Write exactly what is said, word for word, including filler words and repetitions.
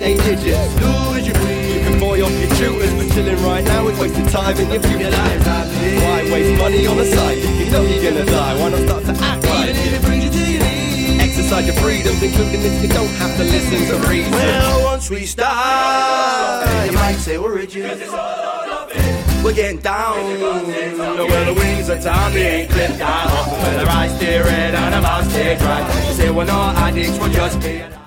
eight digits. Do as you please. You can boy off your tutors, but chilling right now is wasting time in your future. Why waste money on a side if you know you're gonna die? Why not start to act like it? It brings you to your knees. Exercise your freedoms, including this. You don't have to listen to reason. Well, once we start, you might say we're rigid. We're getting down. Well, the wings of time, they ain't clipped out. Well, our eyes stay red and our mouths stay dry. They say we're not addicts, we're just being